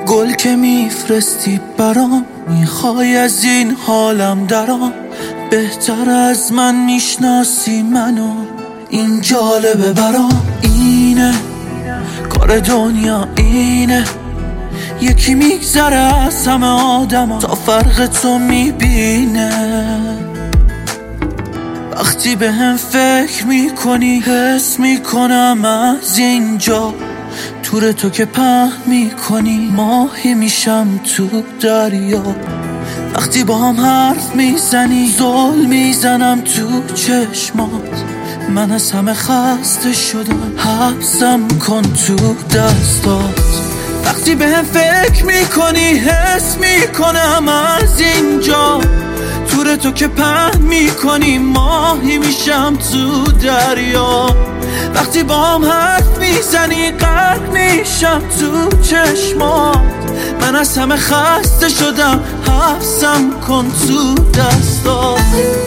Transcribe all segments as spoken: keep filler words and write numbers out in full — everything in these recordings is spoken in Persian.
گل که میفرستی برام، میخوای از این حالم درام. بهتر از من میشناسی منو، این جالبه برام. اینه کار دنیا، اینه یکی میگذره از همه آدم تا فرق تو میبینه. وقتی به هم فکر میکنی حس میکنم از اینجا، تور تو که پهن میکنی ماهی میشم تو دریا. وقتی با هم حرف میزنی زل میزنم تو چشمات. من از همه خسته شدم، حبسم کن تو دستات. وقتی به هم فکر میکنی حس میکنم از اینجا، تور تو که پهن میکنی ماهی میشم تو دریا. وقتی با هم حرف میزنی غرق میشم تو چشمات. من از همه خسته شدم، حبسم کن تو دستات.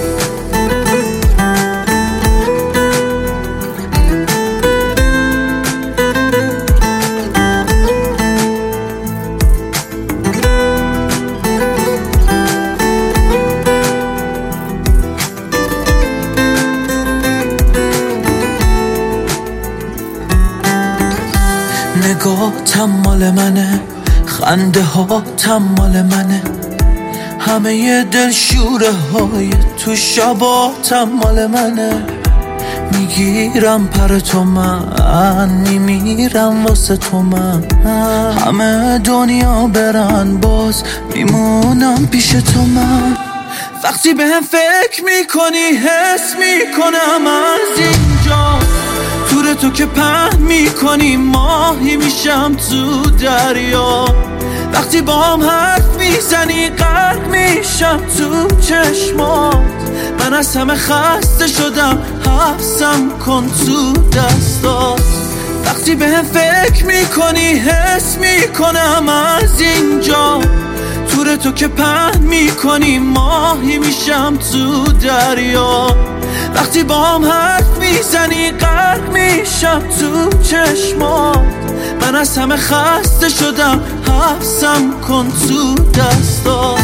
نگاه مال منه، خنده ها مال منه، همه دل شوره های تو شبات مال منه. میگیرم پر تو من، میمیرم واسه تو من. همه دنیا برن باز میمونم پیش تو من. وقتی به هم فکر میکنی حس میکنم از اینجا، تور تو که پهن میکنی ماهی میشم تو دریا. وقتی با هم حرف میزنی غرق میشم تو چشمات. من از همه خسته شدم، حبسم کن تو دستات. وقتی به هم فکر میکنی حس میکنم از اینجا، تور تو که پهن میکنی ماهی میشم تو دریا. وقتی با هم حرف میزنی غرق میشم تو چشمات. من از همه خسته شدم، حبسم کن تو دستات.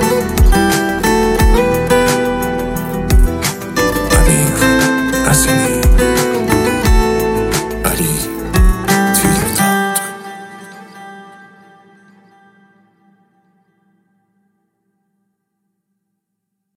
Así